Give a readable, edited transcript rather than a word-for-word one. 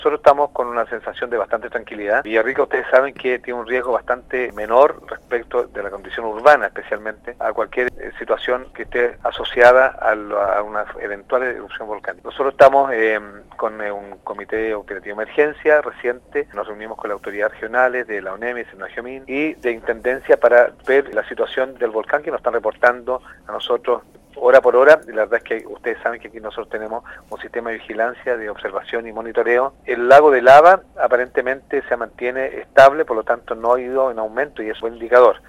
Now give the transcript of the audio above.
Nosotros estamos con una sensación de bastante tranquilidad. Villarrica, ustedes saben que tiene un riesgo bastante menor respecto de la condición urbana, especialmente a cualquier situación que esté asociada a una eventual erupción volcánica. Nosotros estamos con un comité operativo de emergencia reciente. Nos reunimos con las autoridades regionales de la ONEMI, Senajomín y de Intendencia para ver la situación del volcán que nos están reportando a nosotros hora por hora. La verdad es que ustedes saben que aquí nosotros tenemos un sistema de vigilancia, de observación y monitoreo. El lago de lava aparentemente se mantiene estable, por lo tanto no ha ido en aumento y es un buen indicador.